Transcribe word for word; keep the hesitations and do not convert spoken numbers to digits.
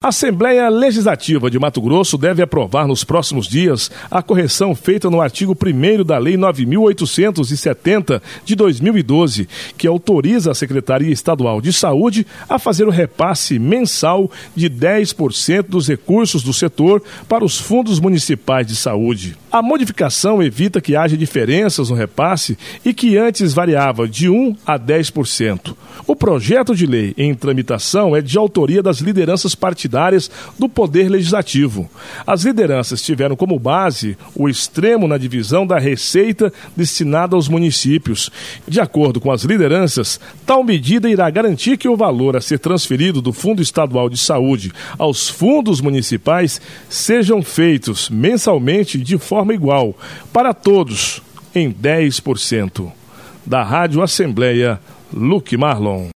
A Assembleia Legislativa de Mato Grosso deve aprovar nos próximos dias a correção feita no artigo primeiro da Lei nove mil oitocentos e setenta de dois mil e doze, que autoriza a Secretaria Estadual de Saúde a fazer o repasse mensal de dez por cento dos recursos do setor para os fundos municipais de saúde. A modificação evita que haja diferenças no repasse e que antes variava de um a dez por cento. O projeto de lei em tramitação é de autoria das lideranças partidárias do Poder Legislativo. As lideranças tiveram como base o extremo na divisão da receita destinada aos municípios. De acordo com as lideranças, tal medida irá garantir que o valor a ser transferido do Fundo Estadual de Saúde aos fundos municipais sejam feitos mensalmente de forma igual para todos, em dez por cento. Da Rádio Assembleia, Luque Marlon.